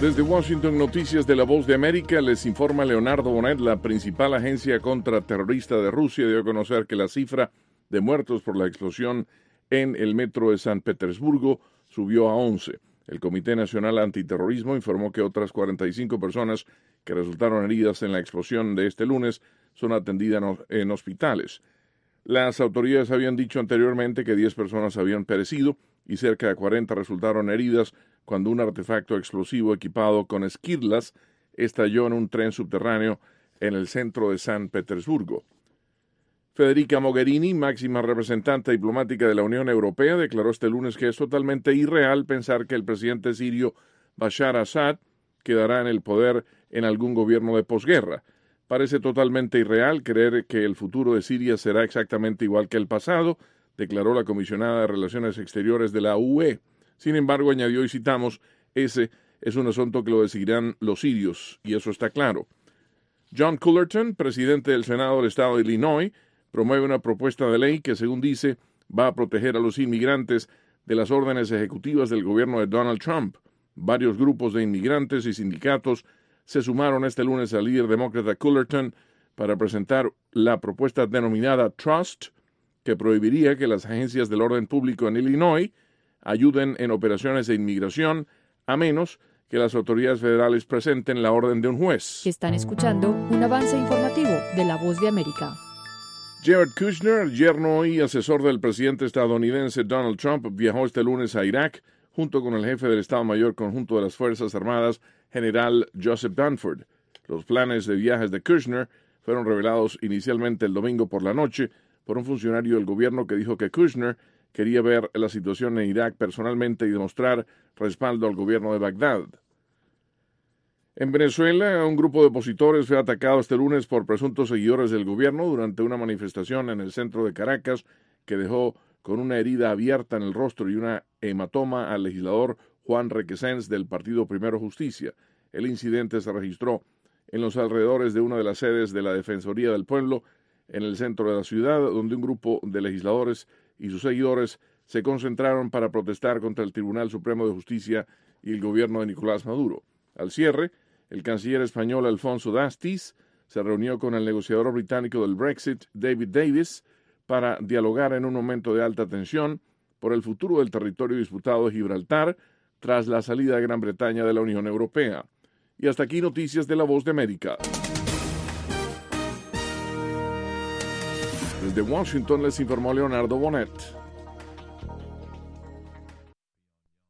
Desde Washington, Noticias de la Voz de América, les informa Leonardo Bonet. La principal agencia contraterrorista de Rusia dio a conocer que la cifra de muertos por la explosión en el metro de San Petersburgo subió a 11. El Comité Nacional Antiterrorismo informó que otras 45 personas que resultaron heridas en la explosión de este lunes son atendidas en hospitales. Las autoridades habían dicho anteriormente que 10 personas habían perecido y cerca de 40 resultaron heridas cuando un artefacto explosivo equipado con esquirlas estalló en un tren subterráneo en el centro de San Petersburgo. Federica Mogherini, máxima representante diplomática de la Unión Europea, declaró este lunes que es totalmente irreal pensar que el presidente sirio Bashar Assad quedará en el poder en algún gobierno de posguerra. Parece totalmente irreal creer que el futuro de Siria será exactamente igual que el pasado, declaró la comisionada de Relaciones Exteriores de la UE. Sin embargo, añadió, y citamos, ese es un asunto que lo decidirán los sirios, y eso está claro. John Cullerton, presidente del Senado del Estado de Illinois, promueve una propuesta de ley que, según dice, va a proteger a los inmigrantes de las órdenes ejecutivas del gobierno de Donald Trump. Varios grupos de inmigrantes y sindicatos se sumaron este lunes al líder demócrata Cullerton para presentar la propuesta denominada Trust, que prohibiría que las agencias del orden público en Illinois ayuden en operaciones de inmigración, a menos que las autoridades federales presenten la orden de un juez. Están escuchando un avance informativo de La Voz de América. Jared Kushner, yerno y asesor del presidente estadounidense Donald Trump, viajó este lunes a Irak junto con el jefe del Estado Mayor Conjunto de las Fuerzas Armadas, general Joseph Dunford. Los planes de viajes de Kushner fueron revelados inicialmente el domingo por la noche por un funcionario del gobierno que dijo que Kushner quería ver la situación en Irak personalmente y demostrar respaldo al gobierno de Bagdad. En Venezuela, un grupo de opositores fue atacado este lunes por presuntos seguidores del gobierno durante una manifestación en el centro de Caracas que dejó con una herida abierta en el rostro y una hematoma al legislador Juan Requesens del Partido Primero Justicia. El incidente se registró en los alrededores de una de las sedes de la Defensoría del Pueblo en el centro de la ciudad, donde un grupo de legisladores y sus seguidores se concentraron para protestar contra el Tribunal Supremo de Justicia y el gobierno de Nicolás Maduro. Al cierre, el canciller español Alfonso Dastis se reunió con el negociador británico del Brexit, David Davis, para dialogar en un momento de alta tensión por el futuro del territorio disputado de Gibraltar tras la salida de Gran Bretaña de la Unión Europea. Y hasta aquí Noticias de la Voz de América. Desde Washington les informó Leonardo Bonet.